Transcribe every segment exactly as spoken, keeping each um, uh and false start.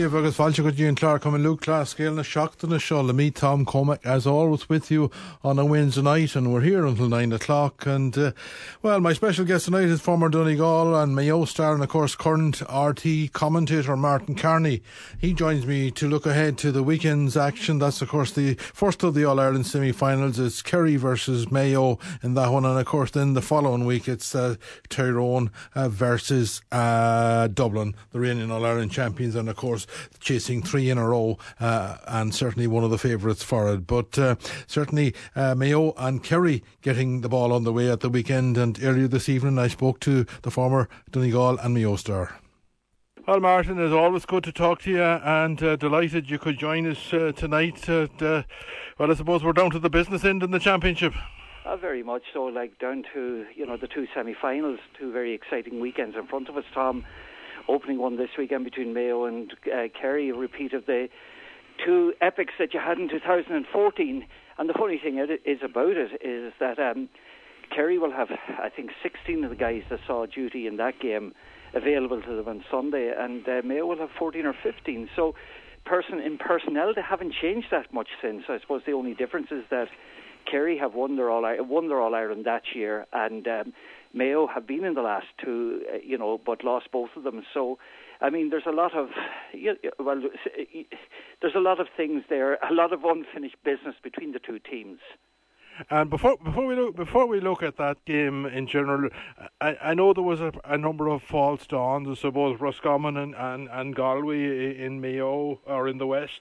Díobh agus fáilte go dtíon Clark come Luke Clascale na seachtainna seo le me Tom Cormac as always with you on a Wednesday night, and we're here until nine o'clock. And uh, well, my special guest tonight is former Donegal and Mayo star and of course current R T commentator Martin Carney. He joins me to look ahead to the weekend's action. That's of course the first of the All-Ireland semi-finals. It's Kerry versus Mayo in that one, and of course then the following week it's uh, Tyrone uh, versus uh, Dublin, the reigning All-Ireland champions, and of course chasing three in a row, uh, and certainly one of the favourites for it. But uh, certainly uh, Mayo and Kerry getting the ball on the way at the weekend. And earlier this evening I spoke to the former Donegal and Mayo star. Well, Martin, it's always good to talk to you, and uh, delighted you could join us uh, tonight. Uh, uh, well, I suppose we're down to the business end in the championship. Uh, very much so, like down to, you know, the two semi-finals, two very exciting weekends in front of us, Tom. Opening one this weekend between Mayo and uh, Kerry, a repeat of the two epics that you had in two thousand fourteen. And the funny thing is about it is that um, Kerry will have, I think, sixteen of the guys that saw duty in that game available to them on Sunday, and uh, Mayo will have fourteen or fifteen. So person in personnel, they haven't changed that much since. I suppose the only difference is that Kerry have won their All won their All Ireland that year, and um, Mayo have been in the last two, uh, you know, but lost both of them. So, I mean, there's a lot of, well, there's a lot of things there, a lot of unfinished business between the two teams. And before before we look before we look at that game in general, I, I know there was a, a number of false dawns. I suppose Roscommon and, and, and Galway in Mayo or in the West.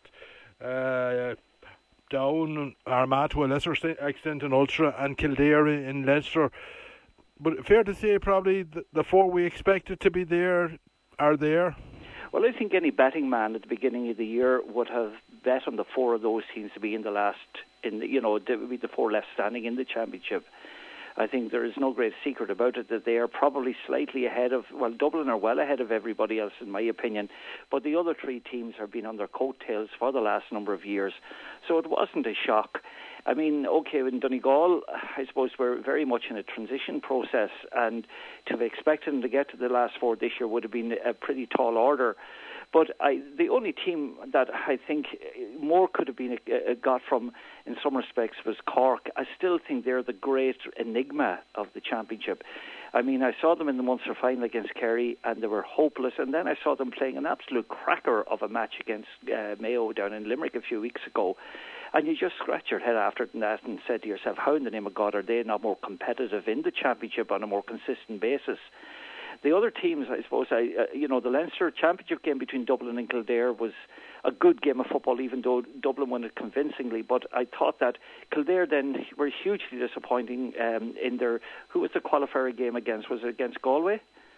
Uh, Down, Armagh to a lesser extent in Ulster, and Kildare in Leinster. But fair to say probably the, the four we expected to be there are there? Well, I think any betting man at the beginning of the year would have bet on the four of those teams to be in the last, in the, you know, to be the four left standing in the championship. I think there is no great secret about it that they are probably slightly ahead of, well, Dublin are well ahead of everybody else in my opinion, but the other three teams have been on their coattails for the last number of years, so it wasn't a shock. I mean, okay, in Donegal, I suppose we're very much in a transition process, and to have expected them to get to the last four this year would have been a pretty tall order. But I, the only team that I think more could have been uh, got from, in some respects, was Cork. I still think they're the great enigma of the championship. I mean, I saw them in the Munster final against Kerry, and they were hopeless. And then I saw them playing an absolute cracker of a match against uh, Mayo down in Limerick a few weeks ago. And you just scratch your head after that and said to yourself, how in the name of God are they not more competitive in the championship on a more consistent basis? The other teams, I suppose, I uh, you know, the Leinster Championship game between Dublin and Kildare was a good game of football, even though Dublin won it convincingly. But I thought that Kildare then were hugely disappointing um, in their, who was the qualifier game against? Was it against Galway?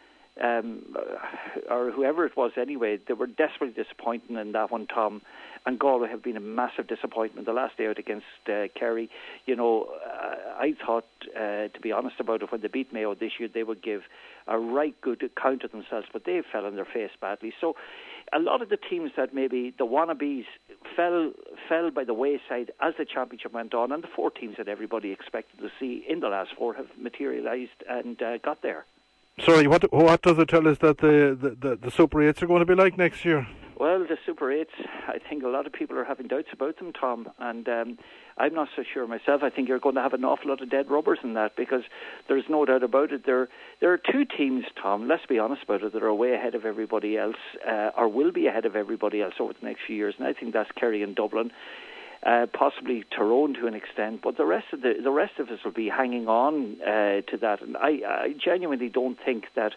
Um, or whoever it was anyway. They were desperately disappointing in that one, Tom. And Galway have been a massive disappointment. The last day out against uh, Kerry, you know, uh, I thought, uh, to be honest about it, when they beat Mayo this year, they would give a right good account of themselves, but they fell on their face badly. So a lot of the teams that maybe the wannabes fell fell by the wayside as the championship went on, and the four teams that everybody expected to see in the last four have materialised and uh, got there. Sorry, what what does it tell us that the, the, the, the Super eights are going to be like next year? Well, the Super eights, I think a lot of people are having doubts about them, Tom, and um, I'm not so sure myself. I think you're going to have an awful lot of dead rubbers in that, because there's no doubt about it. There there are two teams, Tom, let's be honest about it, that are way ahead of everybody else, uh, or will be ahead of everybody else over the next few years, and I think that's Kerry and Dublin. Uh, possibly Tyrone to an extent, but the rest of the the rest of us will be hanging on uh, to that. And I, I genuinely don't think that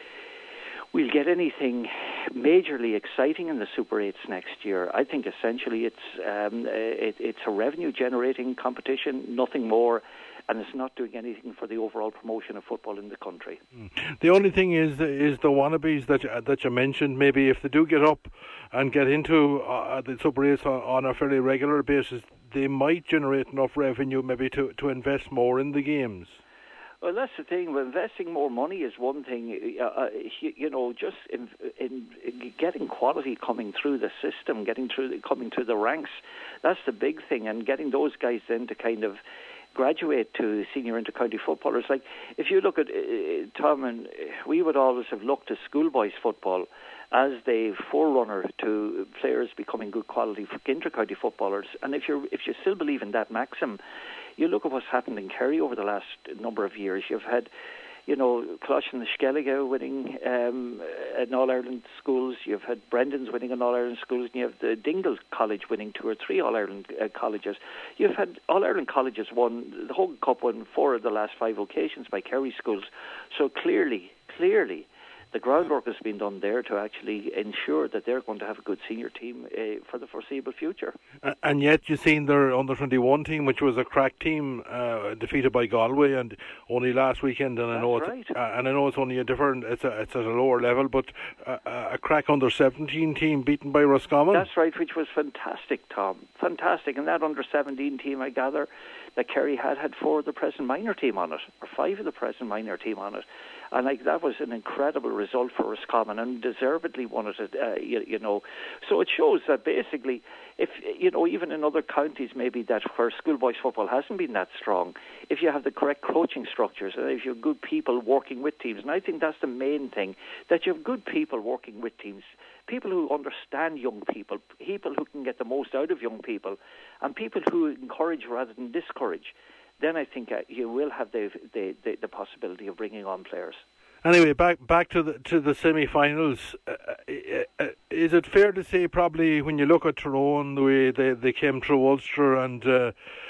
we'll get anything majorly exciting in the Super eights next year. I think essentially it's um, it, it's a revenue generating competition, nothing more. And it's not doing anything for the overall promotion of football in the country. The only thing is is the wannabes that you, that you mentioned. Maybe if they do get up and get into uh, the Super eights on, on a fairly regular basis, they might generate enough revenue maybe to, to invest more in the games. Well, that's the thing. Well, investing more money is one thing. Uh, uh, you, you know, just in, in, in getting quality coming through the system, getting through the, coming through the ranks, that's the big thing. And getting those guys then to kind of graduate to senior inter-county footballers. Like, if you look at uh, Tom, and we would always have looked at schoolboys football as the forerunner to players becoming good quality inter-county footballers. And if you if you still believe in that maxim, you look at what's happened in Kerry over the last number of years. You've had, you know, Closh and the Skellige winning um, an All-Ireland schools. You've had Brendan's winning an All-Ireland schools. And you have the Dingle College winning two or three All-Ireland uh, colleges. You've had All-Ireland colleges won, the Hogan Cup won four of the last five occasions by Kerry schools. So clearly, clearly, the groundwork has been done there to actually ensure that they're going to have a good senior team uh, for the foreseeable future. And yet you've seen their under twenty-one team, which was a crack team, uh, defeated by Galway and only last weekend. And That's I know it's, right. uh, and I know it's only a different, it's, a, it's at a lower level, but uh, a crack under seventeen team beaten by Roscommon. That's right, which was fantastic, Tom. Fantastic. And that under seventeen team, I gather, that Kerry had had four of the present minor team on it, or five of the present minor team on it. And like that was an incredible result for Roscommon, and deservedly won it. Uh, you, you know, so it shows that basically, if you know, even in other counties, maybe that where schoolboys football hasn't been that strong, if you have the correct coaching structures and if you have good people working with teams, and I think that's the main thing, that you have good people working with teams, people who understand young people, people who can get the most out of young people, and people who encourage rather than discourage. Then I think uh, you will have the, the the the possibility of bringing on players. Anyway, back back to the to the semi-finals. Uh, uh, is it fair to say, probably when you look at Tyrone, the way they, they came through Ulster and uh,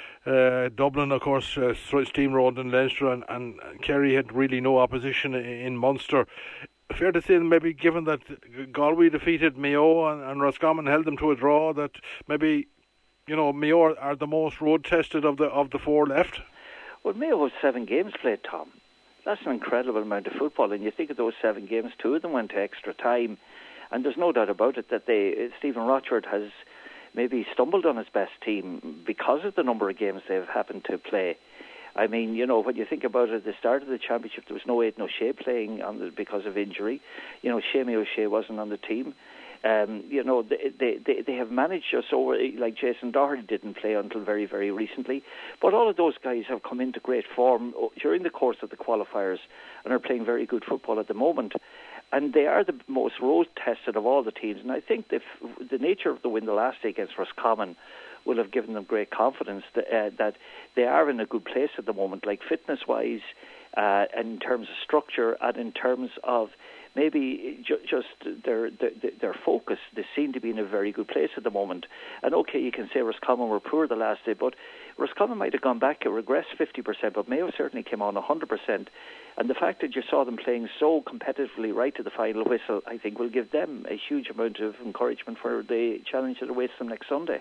uh, Dublin, of course, uh, steamrolled in Leinster, and, and Kerry had really no opposition in, in Munster. Fair to say, maybe given that Galway defeated Mayo and, and Roscommon held them to a draw, that maybe, you know, Mayo are the most road tested of the of the four left. Well, Mayo has seven games played, Tom. That's an incredible amount of football, and you think of those seven games, two of them went to extra time, and there's no doubt about it that they Stephen Rochford has maybe stumbled on his best team because of the number of games they've happened to play. I mean, you know, when you think about it, at the start of the championship, there was no Aidan O'Shea playing on the, because of injury. You know, Shamie O'Shea wasn't on the team. Um, you know, they, they they they have managed us over, like Jason Doherty didn't play until very, very recently. But all of those guys have come into great form during the course of the qualifiers and are playing very good football at the moment. And they are the most road-tested of all the teams. And I think the, the nature of the win the last day against Roscommon will have given them great confidence that, uh, that they are in a good place at the moment, like fitness-wise, uh, and in terms of structure, and in terms of maybe ju- just their, their their focus. They seem to be in a very good place at the moment. And okay, you can say Roscommon were poor the last day, but Roscommon might have gone back and regressed fifty percent, but Mayo certainly came on one hundred percent. And the fact that you saw them playing so competitively right to the final whistle, I think will give them a huge amount of encouragement for the challenge that awaits them next Sunday.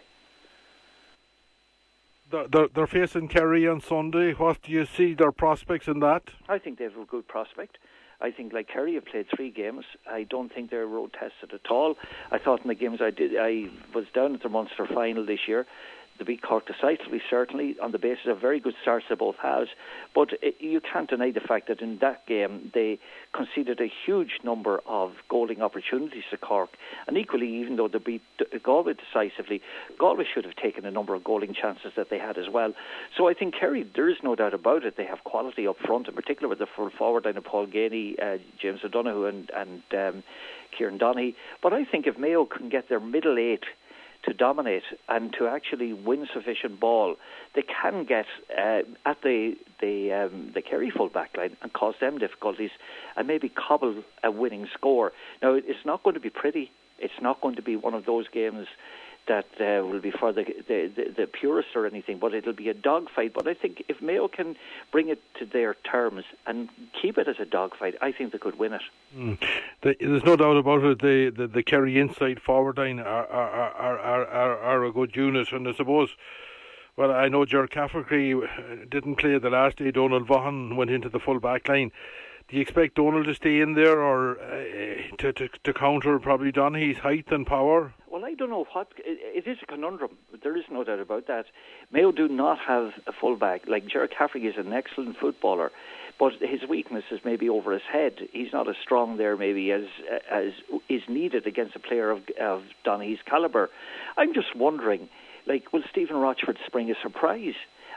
They're, they're facing Kerry on Sunday. What do you see their prospects in that? I think they have a good prospect. I think, like Kerry, have played three games. I don't think they're road tested at all. I thought in the games I did, I was down at the Munster final this year. They beat Cork decisively, certainly, on the basis of very good starts they both have. But it, you can't deny the fact that in that game they conceded a huge number of goaling opportunities to Cork. And equally, even though they beat Galway decisively, Galway should have taken a number of goaling chances that they had as well. So I think Kerry, there is no doubt about it, they have quality up front, in particular with the full forward line of Paul Ganey, uh, James O'Donoghue and, and um, Kieran Donaghy. But I think if Mayo can get their middle eight to dominate and to actually win sufficient ball, they can get uh, at the the um, the Kerry full back line and cause them difficulties and maybe cobble a winning score. Now, it's not going to be pretty. It's not going to be one of those games that uh, will be for the, the, the, the purists or anything, but it'll be a dogfight. But I think if Mayo can bring it to their terms and keep it as a dogfight, I think they could win it. Mm. The, there's no doubt about it. The, the, the Kerry inside forward line are are, are, are, are are a good unit, and I suppose, well, I know Ger Cafferty didn't play the last day. Donald Vaughan went into the full back line. Do you expect Donald to stay in there, or uh, to, to to counter probably Donaghy's height and power? Well, I don't know what. It, it is a conundrum. There is no doubt about that. Mayo do not have a fullback. Like, Ger Cafferty is an excellent footballer, but his weakness is maybe over his head. He's not as strong there maybe as as is needed against a player of, of Donaghy's calibre. I'm just wondering, like, will Stephen Rochford spring a surprise?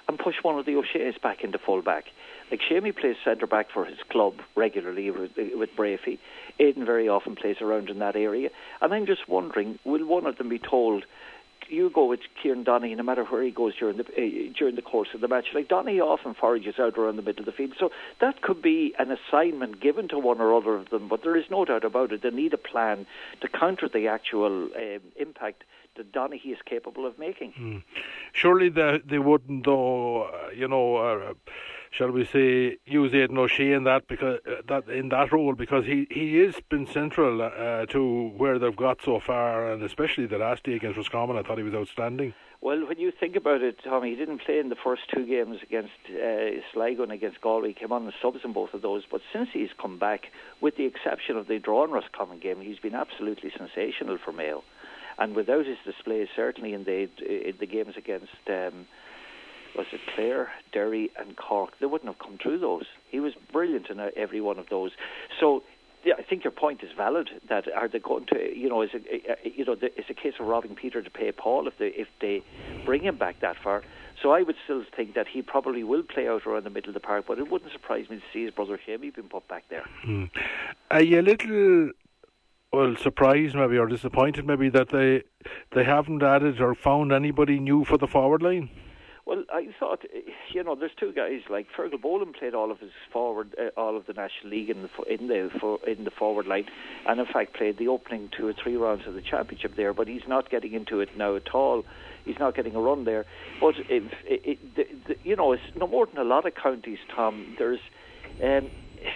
and push one of the O'Shea's back into full-back. Like, Shamey plays centre-back for his club regularly with, with Brafey. Aidan very often plays around in that area. And I'm just wondering, will one of them be told, you go with Kieran Donaghy no matter where he goes during the uh, during the course of the match? Like, Donaghy often forages out around the middle of the field. So that could be an assignment given to one or other of them. But there is no doubt about it. They need a plan to counter the actual uh, impact that Donaghy is capable of making. Mm. Surely they, they wouldn't, though, uh, you know, uh, shall we say, use Aidan O'Shea in that because uh, that in that role, because he he has been central uh, to where they've got so far, and especially the last day against Roscommon. I thought he was outstanding. Well, when you think about it, Tommy, he didn't play in the first two games against uh, Sligo and against Galway. He came on the subs in both of those. But since he's come back, with the exception of the drawn Roscommon game, he's been absolutely sensational for Mayo. And without his displays, certainly in the in the games against um, was it Clare, Derry, and Cork, they wouldn't have come through those. He was brilliant in every one of those. So yeah, I think your point is valid. That are they going to, you know, is it, you know, it's a case of robbing Peter to pay Paul if they if they bring him back that far. So I would still think that he probably will play out around the middle of the park, but it wouldn't surprise me to see his brother Shamey being put back there. Hmm. Are you a little, well, surprised maybe or disappointed maybe that they they haven't added or found anybody new for the forward line? Well, I thought, you know, there's two guys like Fergal Boland played all of his forward, uh, all of the National League in the in the for, in the forward line, and in fact played the opening two or three rounds of the championship there. But he's not getting into it now at all. He's not getting a run there. But if, it, it, the, the, you know, it's no more than a lot of counties, Tom. There's um,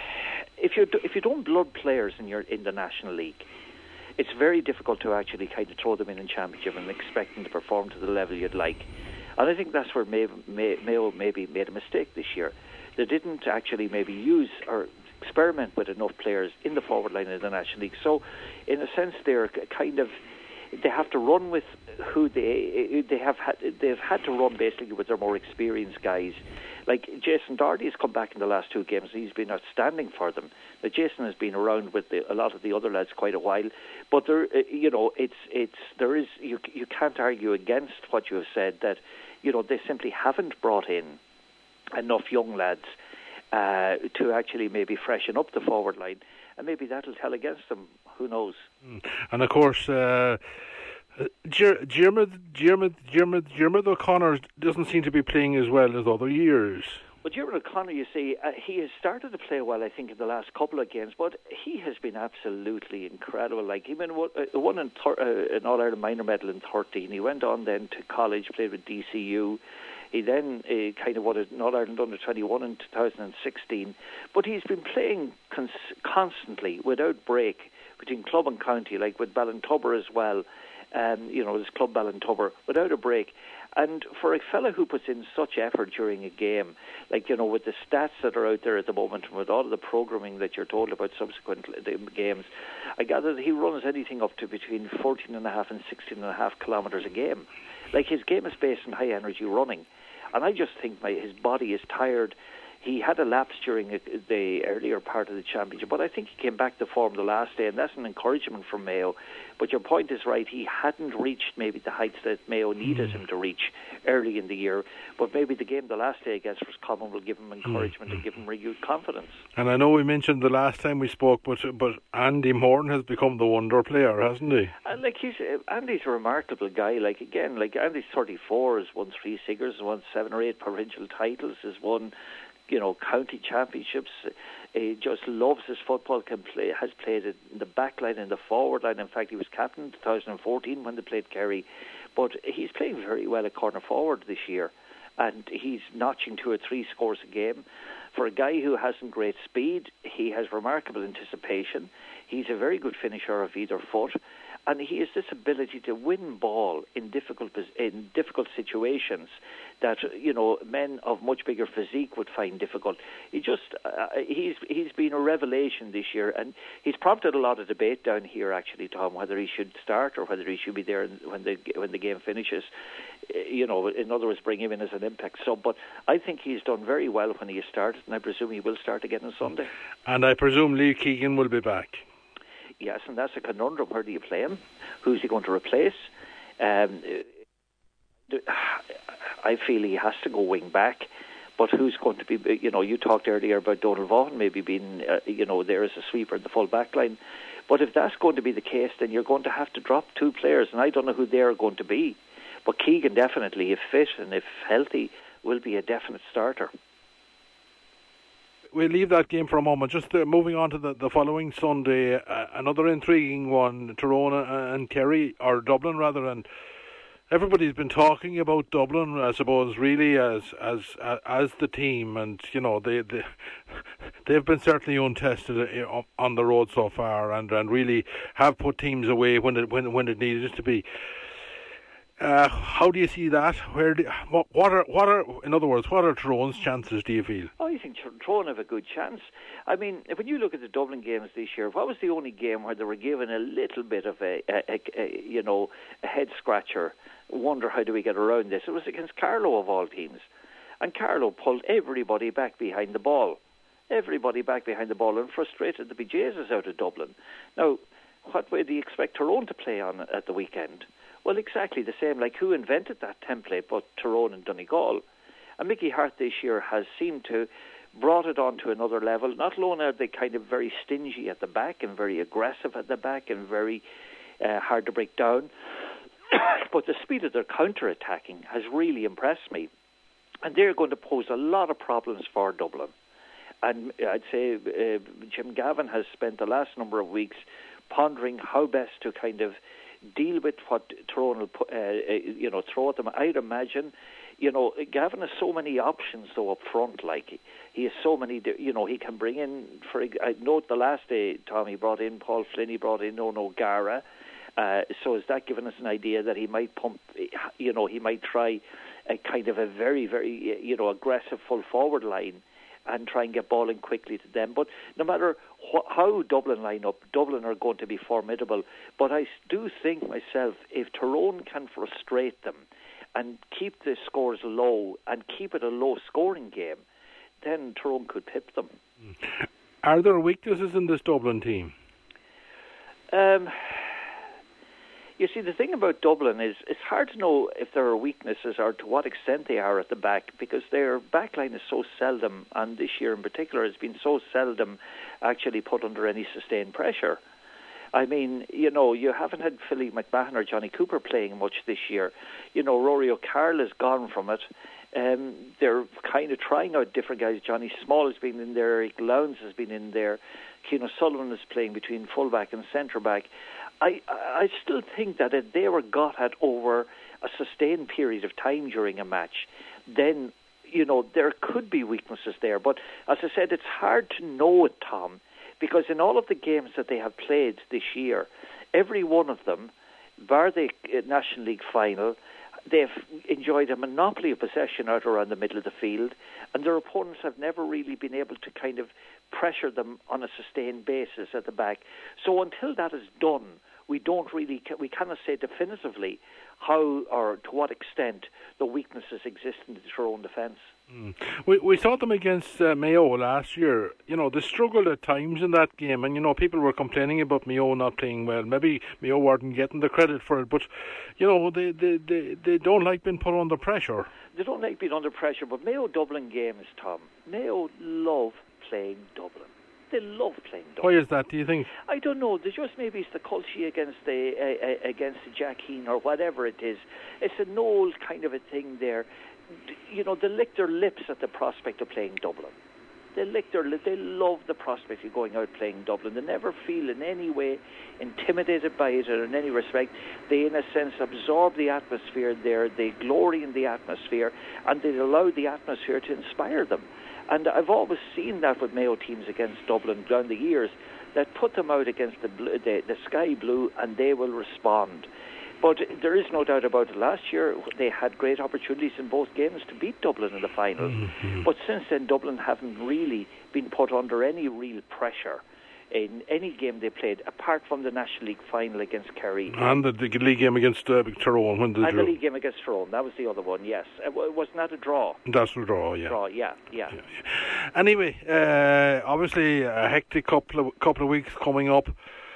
if you if you don't blood players in your in the National League, it's very difficult to actually kind of throw them in in championship and expect them to perform to the level you'd like. And I think that's where Mayo, Mayo maybe made a mistake this year. They didn't actually maybe use or experiment with enough players in the forward line of the National League. So, in a sense, they're kind of they have to run with who they they have had. They've had to run basically with their more experienced guys. Like Jason Doherty has come back in the last two games. He's been outstanding for them. Now, Jason has been around with the, a lot of the other lads quite a while, but there, you know, it's it's there is you you can't argue against what you have said that. You know, they simply haven't brought in enough young lads uh, to actually maybe freshen up the forward line, and maybe that'll tell against them. Who knows? And of course, uh, Diarmuid Diarmuid O'Connor doesn't seem to be playing as well as other years. But Diarmuid O'Connor, you see, uh, he has started to play well, I think, in the last couple of games, but he has been absolutely incredible. Like, he won, uh, won an, uh, an All-Ireland minor medal in thirteen. He went on then to college, played with D C U. He then uh, kind of won an All-Ireland under twenty-one in two thousand sixteen. But he's been playing cons- constantly, without break, between club and county, like with Ballintubber as well. Um, you know, his club Ballintubber, without a break. And for a fellow who puts in such effort during a game, like, you know, with the stats that are out there at the moment, and with all of the programming that you're told about subsequent games, I gather that he runs anything up to between fourteen and a half and sixteen and a half kilometres a game. Like, his game is based on high energy running. And I just think my, his body is tired. He had a lapse during a, the earlier part of the championship, but I think he came back to form the last day, and that's an encouragement from Mayo. But your point is right, he hadn't reached maybe the heights that Mayo needed mm. him to reach early in the year, but maybe the game the last day against Roscommon will give him encouragement mm. and give him renewed confidence. And I know we mentioned the last time we spoke, but but Andy Morton has become the wonder player, hasn't he? And like he's uh, Andy's a remarkable guy. Like again, like Andy's thirty-four, has won three Siggers, has won seven or eight provincial titles, has won, you know, county championships. He just loves his football, can play, has played in the back line and the forward line. In fact, he was captain in two thousand fourteen when they played Kerry. But he's playing very well at corner forward this year. And he's notching two or three scores a game. For a guy who hasn't great speed, he has remarkable anticipation. He's a very good finisher of either foot. And he has this ability to win ball in difficult in difficult situations that, you know, men of much bigger physique would find difficult. He just uh, he's he's been a revelation this year, and he's prompted a lot of debate down here actually, Tom, whether he should start or whether he should be there when the when the game finishes. You know, in other words, bring him in as an impact sub. But I think he's done very well when he has started, and I presume he will start again on Sunday. And I presume Lee Keegan will be back. Yes, and that's a conundrum. Where do you play him? Who's he going to replace? Um, I feel he has to go wing back. But who's going to be, you know, you talked earlier about Donald Vaughan maybe being, uh, you know, there as a sweeper in the full back line. But if that's going to be the case, then you're going to have to drop two players, and I don't know who they're going to be. But Keegan definitely, if fit and if healthy, will be a definite starter. We'll leave that game for a moment. Just uh, moving on to the, the following Sunday, uh, another intriguing one, Tyrone and Kerry, or Dublin rather, and everybody's been talking about Dublin, I suppose, really as as as the team, and you know they they they've been certainly untested on the road so far, and, and really have put teams away when it when when it needed to be. Uh, how do you see that? Where do, what, what are what are in other words, what are Tyrone's chances? Do you feel? Oh, I think Tyrone have a good chance. I mean, when you look at the Dublin games this year, what was the only game where they were given a little bit of a, a, a, a you know a head scratcher? Wonder how do we get around this? It was against Carlow of all teams, and Carlow pulled everybody back behind the ball, everybody back behind the ball, and frustrated the bejesus out of Dublin. Now, what way do you expect Tyrone to play on at the weekend? Well, exactly the same. Like, who invented that template but Tyrone and Donegal? And Mickey Hart this year has seemed to brought it on to another level. Not alone are they kind of very stingy at the back and very aggressive at the back and very uh, hard to break down, but the speed of their counter-attacking has really impressed me. And they're going to pose a lot of problems for Dublin. And I'd say uh, Jim Gavin has spent the last number of weeks pondering how best to kind of deal with what Tyrone will put, uh, you know, throw at them. I'd imagine, you know, Gavin has so many options though up front. Like he has so many, you know, he can bring in. For I note the last day, Tom, he brought in Paul Flynn, he brought in Ono Gara. Uh, so is that giving us an idea that he might pump, you know, he might try a kind of a very, very, you know, aggressive full forward line and try and get ball in quickly to them. But no matter wh- how Dublin line up, Dublin are going to be formidable. But I do think myself, if Tyrone can frustrate them and keep the scores low and keep it a low-scoring game, then Tyrone could pip them. Are there weaknesses in this Dublin team? Um... You see, the thing about Dublin is it's hard to know if there are weaknesses or to what extent they are at the back, because their back line is so seldom, and this year in particular has been so seldom actually put under any sustained pressure. I mean, you know, you haven't had Philly McMahon or Johnny Cooper playing much this year. You know, Rory O'Carroll has gone from it. Um, they're kind of trying out different guys. Johnny Small has been in there. Eric Lowndes has been in there. Keane O'Sullivan is playing between fullback and centre-back. I, I still think that if they were got at over a sustained period of time during a match, then, you know, there could be weaknesses there. But as I said, it's hard to know it, Tom, because in all of the games that they have played this year, every one of them, bar the National League final, they've enjoyed a monopoly of possession out around the middle of the field, and their opponents have never really been able to kind of pressure them on a sustained basis at the back. So until that is done, we don't really, we cannot say definitively how or to what extent the weaknesses exist in the Tyrone defence. Mm. We we saw them against uh, Mayo last year. You know, they struggled at times in that game, and you know, people were complaining about Mayo not playing well. Maybe Mayo weren't getting the credit for it, but you know, they they, they, they don't like being put under pressure. They don't like being under pressure, but Mayo Dublin games, Tom, Mayo love playing Dublin. They love playing Dublin. Why is that, do you think? I don't know. There's just maybe it's the culture against the uh, uh, against the Jack Keane or whatever it is. It's an old kind of a thing there. You know, they lick their lips at the prospect of playing Dublin. They lick their lips. They love the prospect of going out playing Dublin. They never feel in any way intimidated by it or in any respect. They, in a sense, absorb the atmosphere there. They glory in the atmosphere, and they allow the atmosphere to inspire them. And I've always seen that with Mayo teams against Dublin down the years, that put them out against the, blue, the, the sky blue, and they will respond. But there is no doubt about it. Last year, they had great opportunities in both games to beat Dublin in the final. Mm-hmm. But since then, Dublin haven't really been put under any real pressure in any game they played, apart from the National League final against Kerry. And the, the league game against uh, Tyrone. When and drew. the league game against Tyrone. That was the other one, yes. It wasn't that a draw? That's a draw, yeah. Draw, yeah, yeah. yeah, yeah. Anyway, uh, obviously a hectic couple of, couple of weeks coming up.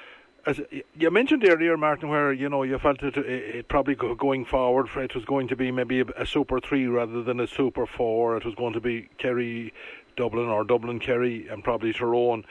as you mentioned earlier, Martin, where you know you felt it, it, it probably go, going forward, it was going to be maybe a, a Super Three rather than a Super Four. It was going to be Kerry, Dublin, or Dublin, Kerry, and probably Tyrone.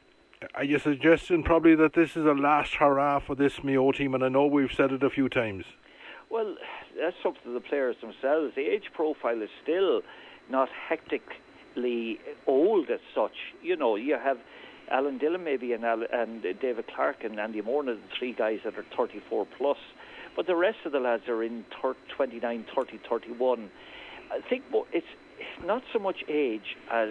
Are you suggesting probably that this is a last hurrah for this Mayo team? And I know we've said it a few times. Well, that's up to the players themselves. The age profile is still not hectically old as such. You know, you have Alan Dillon maybe and, Al- and David Clark and Andy Morna, the three guys that are thirty-four plus. But the rest of the lads are in twenty-nine, thirty, thirty-one. I think it's not so much age as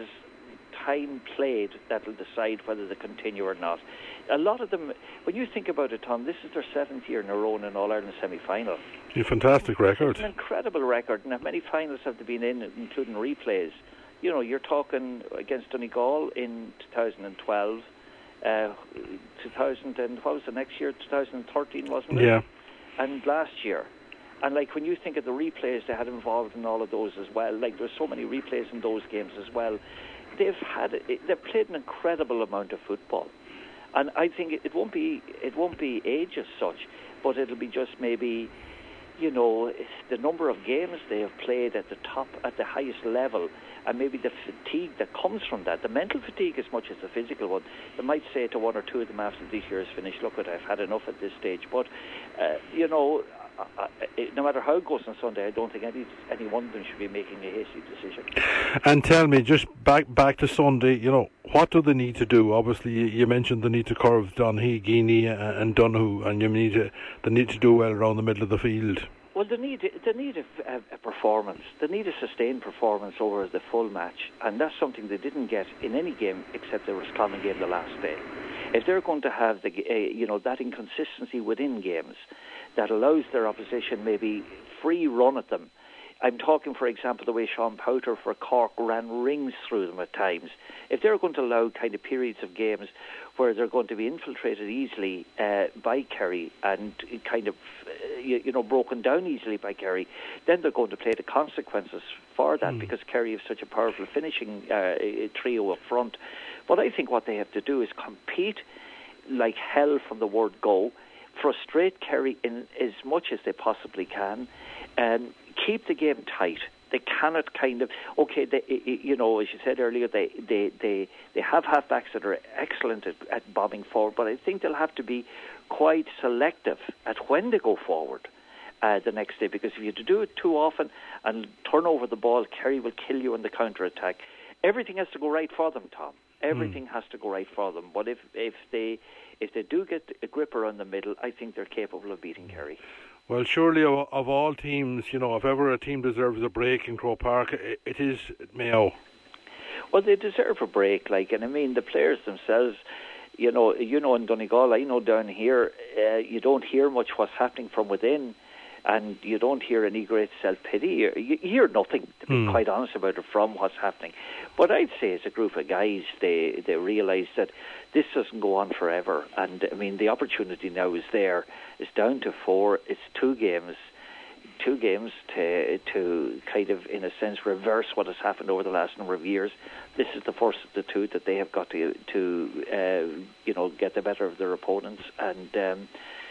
time played that will decide whether they continue or not. A lot of them, when you think about it, Tom, this is their seventh year in a row in an All-Ireland semi-final. A fantastic record. It's an incredible record, and how many finals have they been in, including replays? You know, you're talking against Donegal in two thousand twelve, uh, two thousand, and what was the next year? two thousand thirteen, wasn't it? Yeah. And last year. And like when you think of the replays they had involved in all of those as well, like there's so many replays in those games as well. They've had they've played an incredible amount of football, and I think it, it won't be it won't be age as such, but it'll be just maybe, you know, the number of games they have played at the top, at the highest level, and maybe the fatigue that comes from that, the mental fatigue as much as the physical one. They might say to one or two of them after this year is finished, look, I've had enough at this stage. But, uh, you know, uh, no matter how it goes on Sunday, I don't think any any one of them should be making a hasty decision. And tell me, just back back to Sunday, you know, what do they need to do? Obviously, you, you mentioned they need to curve Donaghy, Geaney and Donoghue, and you need to, they need to do well around the middle of the field. Well, they need they need a, a, a performance. They need a sustained performance over the full match, and that's something they didn't get in any game except the Roscommon game the last day. If they're going to have the uh, you know that inconsistency within games that allows their opposition maybe free run at them. I'm talking, for example, the way Sean Powter for Cork ran rings through them at times. If they're going to allow kind of periods of games where they're going to be infiltrated easily uh, by Kerry and kind of, uh, you, you know, broken down easily by Kerry, then they're going to play the consequences for that mm. because Kerry have such a powerful finishing uh, trio up front. But I think what they have to do is compete like hell from the word go, frustrate Kerry in as much as they possibly can, and keep the game tight. They cannot kind of, okay, they, you know, as you said earlier, they, they, they, they have halfbacks that are excellent at, at bombing forward, but I think they'll have to be quite selective at when they go forward uh, the next day, because if you do it too often and turn over the ball, Kerry will kill you in the counter-attack. Everything has to go right for them, Tom. Everything mm. has to go right for them. But if, if they if they do get a grip around the middle, I think they're capable of beating Kerry. Well, surely of, of all teams, you know, if ever a team deserves a break in Croke Park, it, it is Mayo. Well, they deserve a break, like, and I mean, the players themselves, you know, you know, in Donegal, I know down here, uh, you don't hear much what's happening from within, and you don't hear any great self-pity. You, you hear nothing, to be mm. quite honest about it, from what's happening. But I'd say as a group of guys, they, they realise that this doesn't go on forever. And, I mean, the opportunity now is there. It's down to four. It's two games. Two games to, to kind of, in a sense, reverse what has happened over the last number of years. This is the first of the two that they have got to, to uh, you know, get the better of their opponents and um,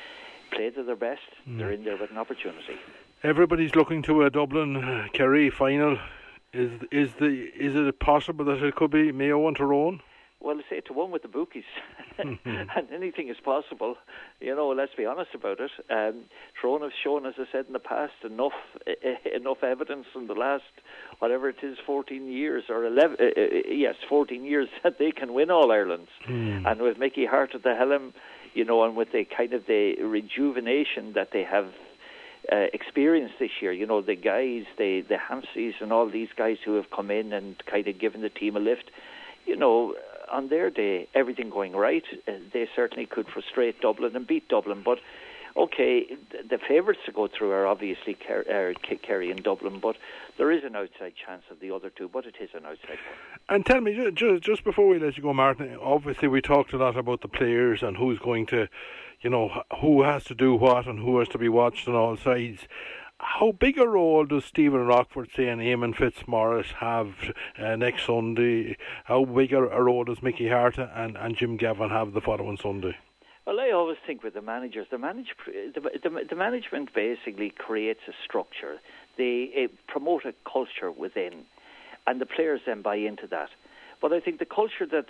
play to their best. Mm. They're in there with an opportunity. Everybody's looking to a Dublin uh, Kerry final. Is is the is it possible that it could be Mayo and Tyrone? Well, I say to one with the bookies, and anything is possible. You know, let's be honest about it. Um, Tyrone have shown, as I said in the past, enough uh, enough evidence in the last whatever it is, fourteen years or eleven. Uh, uh, yes, fourteen years that they can win All Irelands, mm. and with Mickey Hart at the helm, you know, and with the kind of the rejuvenation that they have uh, experienced this year, you know, the guys, the the Hamsies and all these guys who have come in and kind of given the team a lift, you know, on their day, everything going right, uh, they certainly could frustrate Dublin and beat Dublin. But, okay, the favourites to go through are obviously Ker- uh, Kerry and Dublin, but there is an outside chance of the other two, but it is an outside one. And tell me, just, just before we let you go, Martin, obviously we talked a lot about the players and who's going to, you know, who has to do what and who has to be watched on all sides. How big a role does Stephen Rockford, say, and Eamon Fitzmaurice have uh, next Sunday? How big a, a role does Mickey Hart and, and Jim Gavin have the following Sunday? Well, I always think with the managers, the, manage, the, the, the management basically creates a structure. They uh, promote a culture within, and the players then buy into that. But I think the culture that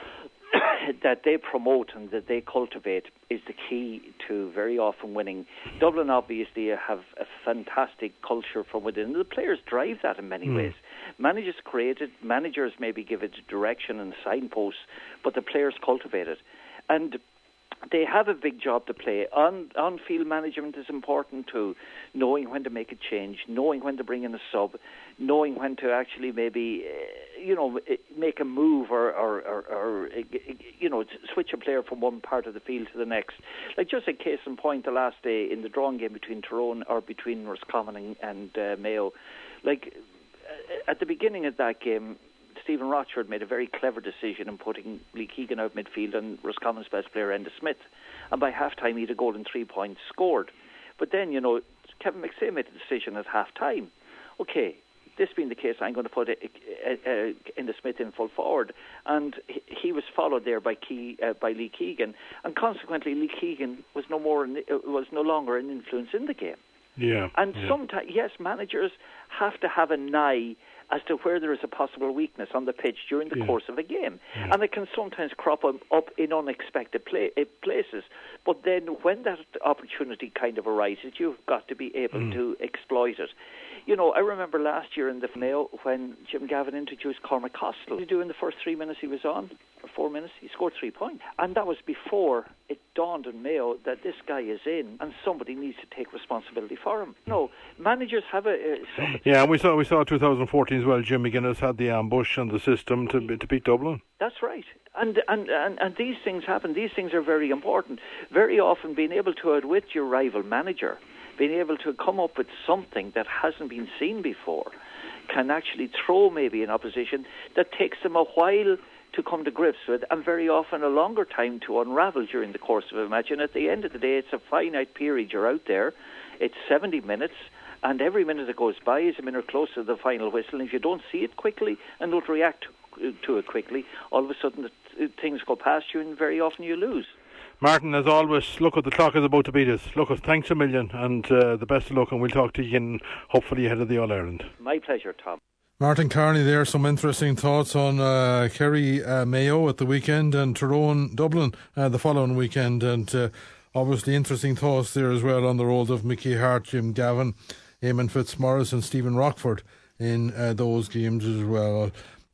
that they promote and that they cultivate is the key to very often winning. Dublin obviously have a fantastic culture from within. The players drive that in many mm. ways. Managers create it, managers maybe give it direction and signposts, but the players cultivate it. And they have a big job to play. On, on-field management is important too, knowing when to make a change, knowing when to bring in a sub, knowing when to actually maybe, uh, you know, make a move or, or, or, or uh, you know, switch a player from one part of the field to the next. Like just a case in point, the last day in the drawing game between Tyrone or between Roscommon and, and uh, Mayo, like uh, at the beginning of that game, Stephen Rochford made a very clever decision in putting Lee Keegan out midfield and Roscommon's best player, Enda Smith. And by half-time, he had a goal and three points scored. But then, you know, Kevin McSay made the decision at half-time. Okay, this being the case, I'm going to put a, a, a, Enda Smith in full forward. And he, he was followed there by Key, uh, by Lee Keegan. And consequently, Lee Keegan was no more uh, was no longer an influence in the game. Yeah. And yeah. sometimes, yes, managers have to have an eye as to where there is a possible weakness on the pitch during the yeah. course of a game. Yeah. And it can sometimes crop up, up in unexpected play, uh, places. But then when that opportunity kind of arises, you've got to be able mm. to exploit it. You know, I remember last year in the Mayo when Jim Gavin introduced Cormac Costill. What did he do in the first three minutes he was on? Or four minutes? He scored three points. And that was before it dawned on Mayo that this guy is in and somebody needs to take responsibility for him. No, managers have a... Uh, yeah, and we saw we saw twenty fourteen as well. Jim McGuinness had the ambush and the system to to beat Dublin. That's right. And, and and and these things happen. These things are very important. Very often being able to outwit your rival manager, being able to come up with something that hasn't been seen before, can actually throw maybe an opposition that takes them a while to come to grips with, and very often a longer time to unravel during the course of a match. And at the end of the day, it's a finite period you're out there. It's seventy minutes, and every minute that goes by is a minute closer to the final whistle. And if you don't see it quickly and don't react to it quickly, all of a sudden the, things go past you, and very often you lose. Martin, as always, look at the clock is about to beat us. Look, thanks a million, and uh, the best of luck, and we'll talk to you again, hopefully ahead of the All-Ireland. My pleasure, Tom. Martin Carney there, some interesting thoughts on uh, Kerry uh, Mayo at the weekend and Tyrone Dublin uh, the following weekend, and uh, obviously interesting thoughts there as well on the roles of Mickey Hart, Jim Gavin, Eamon Fitzmaurice and Stephen Rochford in uh, those games as well.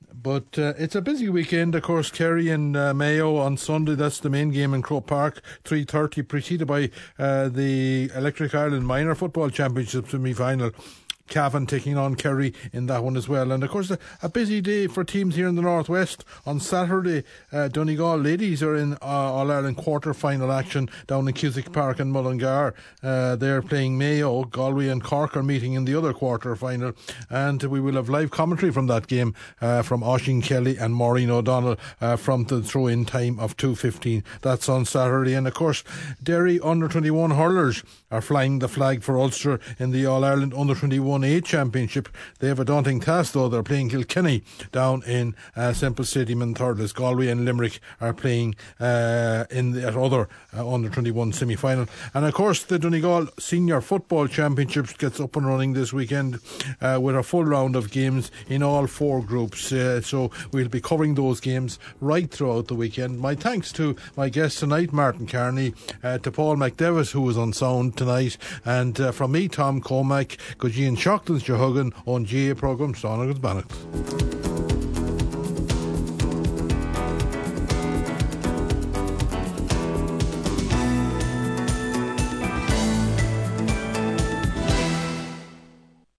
But uh, it's a busy weekend, of course. Kerry and uh, Mayo on Sunday. That's the main game in Croke Park, three thirty, preceded by uh, the Electric Ireland Minor Football Championship semi-final. Cavan taking on Kerry in that one as well. And of course, a, a busy day for teams here in the Northwest. On Saturday, uh, Donegal ladies are in uh, All-Ireland quarter-final action down in Cusack Park in Mullingar. Uh, they're playing Mayo. Galway and Cork are meeting in the other quarter-final. And we will have live commentary from that game uh, from Oisín Kelly and Maureen O'Donnell uh, from the throw-in time of two fifteen. That's on Saturday. And of course, Derry under twenty-one hurlers are flying the flag for Ulster in the All-Ireland under twenty-one A Championship. They have a daunting task though. They're playing Kilkenny down in uh, Semple Stadium in Thurles. Galway and Limerick are playing uh, in the other uh, under twenty-one semi-final. And of course the Donegal Senior Football Championships gets up and running this weekend uh, with a full round of games in all four groups. Uh, so we'll be covering those games right throughout the weekend. My thanks to my guest tonight, Martin Carney, uh, to Paul McDevitt, who was on sound tonight, and uh, from me, Tom Cormack, Gojian Shocklands Jehugan on G A programme Sóna Bannock.